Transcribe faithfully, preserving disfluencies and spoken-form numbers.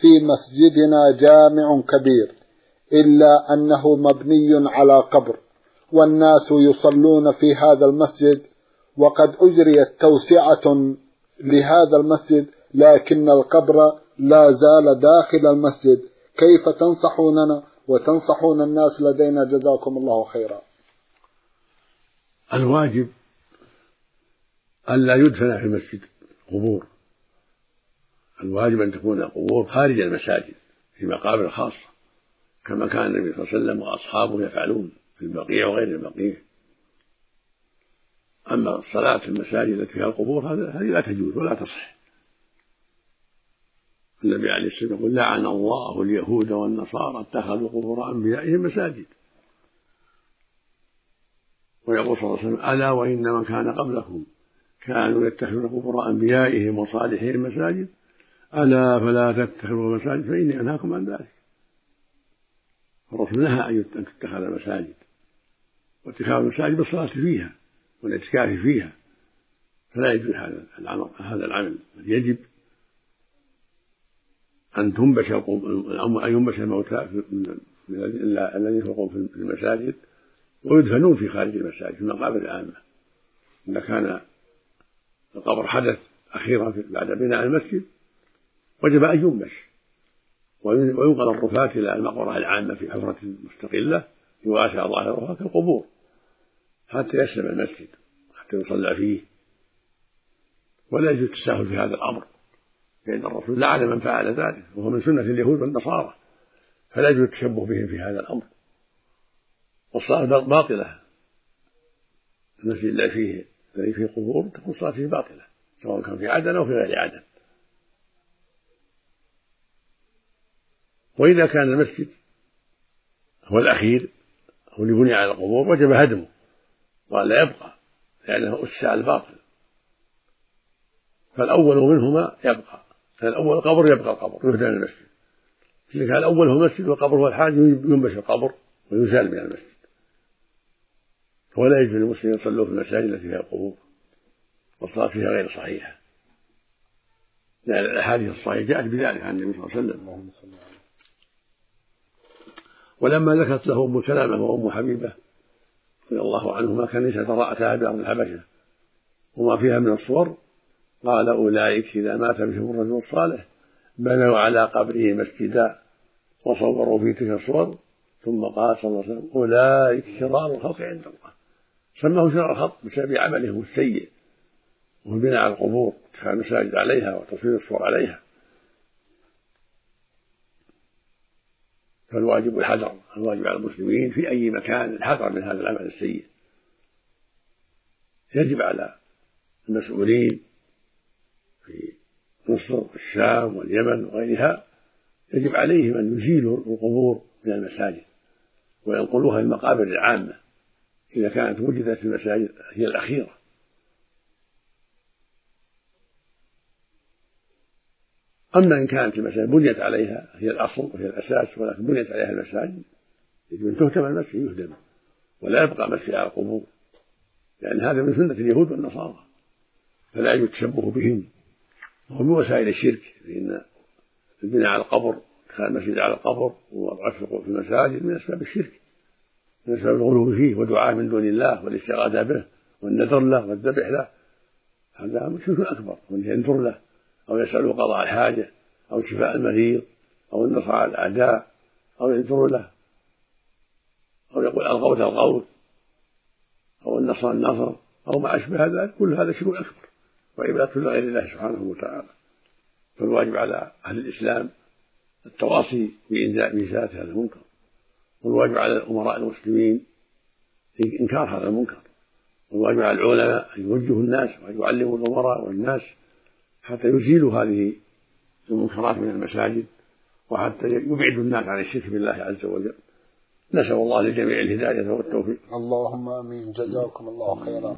في مسجدنا جامع كبير إلا أنه مبني على قبر، والناس يصلون في هذا المسجد، وقد أجريت توسعة لهذا المسجد، لكن القبر لا زال داخل المسجد. كيف تنصحوننا وتنصحون الناس لدينا جزاكم الله خيرا؟ الواجب ألا يدفن في المسجد قبور، الواجب أن تكون القبور خارج المساجد في مقابر خاصة، كما كان النبي صلى الله عليه وسلم وأصحابه يفعلون في البقيع وغير البقيع. أما الصلاة في المساجد التي فيها القبور هذه لا تجوز ولا تصح. النبي عليه الصلاة والسلام يقول: لعن الله اليهود والنصارى اتخذوا قبور أنبيائهم مساجد. ويقول صلى الله عليه وسلم: ألا وإن من كان قبلكم كانوا يتخذون قبور أنبيائهم وصالحين مساجد، ألا فلا تتخذوا مساجد فإني أنهاكم عن ذلك. الرسول نهى أن تتخذ المساجد، واتخاذ المساجد بالصلاة فيها والاعتكاف فيها، فلا يجوز هذا العمل. هذا العمل يجب أن تنبش أن ينبش الموتى الذين يخلقون في المساجد ويدفنون في خارج المساجد في المقابر العامة. إذا كان القبر حدث أخيرا بعد بناء المسجد وجب أن ينبش وينقل الرفاة إلى المقبرة العامة في حفرة مستقلة يواسع ظاهرها كالقبور حتى يسلم المسجد حتى يصلى فيه. ولا يجوز التساهل في هذا الأمر، لأن الرسول لعن من فعل ذلك، وهو من سنة اليهود والنصارى، فلا يجوز التشبه بهم في هذا الأمر. والصلاة باطلة، المسجد الذي فيه الذي فيه قبور تكون الصلاة فيه باطلة، سواء كان في عدن أو في غير عدن. وإذا كان المسجد هو الأخير هو اللي بني على القبور وجب هدمه ولا يبقى، لأنه أسس على الباطل. فالأول منهما يبقى، فالأول قبر يبقى القبر يهدم المسجد. إذا كان الأول هو المسجد والقبر هو الحاج ينبش القبر ويزال من المسجد. ولا يجوز للمسلمين يصلوا في المساجد التي فيها القبور والصلاة فيها غير صحيحة، لأن الأحاديث الصحيحة جاءت بذلك عن النبي صلى الله عليه وسلم. ولما ذكرت له أم سلمة وأم حبيبة رضي الله عنهما كنيسة رأتها بأرض الحبشة وما فيها من الصور، قال: أولئك إذا مات بهم الرجل الصالح بنوا على قبره مسجدا وصوروا فيه تلك الصور. ثم قال صلى الله عليه وسلم: أولئك شرار الخلق عند الله. سماه شرار الخلق بسبب عملهم السيء وهو البناء على القبور واتخاذ المساجد عليها وتصوير الصور عليها. فالواجب الحذر، الواجب على المسلمين في أي مكان الحذر من هذا العمل السيء. يجب على المسؤولين في مصر والشام واليمن وغيرها، يجب عليهم أن يزيلوا القبور من المساجد وينقلوها للمقابر العامة إذا كانت وجدت في المساجد هي الأخيرة. أما إن كانت المساجد بنيت عليها هي الأصل وهي الأساس ولكن بنيت عليها المساجد، يجب أن تهدم المسجد يهدم ولا يبقى مسجد على القبور، لأن هذا من سنة اليهود والنصارى، فلا يجوز التشبه بهم. وهو من وسائل الشرك، لأن البناء على القبر اتخاذ المسجد على القبر والعشق في المساجد من أسباب الشرك، من أسباب الغلو فيه ودعاء من دون الله والاستغاثة به والنذر له والذبح له. هذا شرك أكبر، وأن ينذر له أو يسأله قضاء الحاجة أو شفاء المريض أو النصر على الأعداء أو ينذر له أو يقول الغوث الغوث أو النصر النصر أو ما أشبه ذلك، كل هذا شرك أكبر وعبادة لغير الله سبحانه وتعالى. فالواجب على أهل الإسلام التواصي بإزالة هذا المنكر، والواجب على الأمراء المسلمين إنكار هذا المنكر، والواجب على العلماء أن يوجهوا الناس وأن يعلموا الأمراء والناس حتى يزيلوا هذه المنكرات من المساجد وحتى يبعدوا الناس عن الشرك بالله عز وجل. نسأل الله للجميع الهداية والتوفيق. اللهم آمين. جزاكم الله خيرا.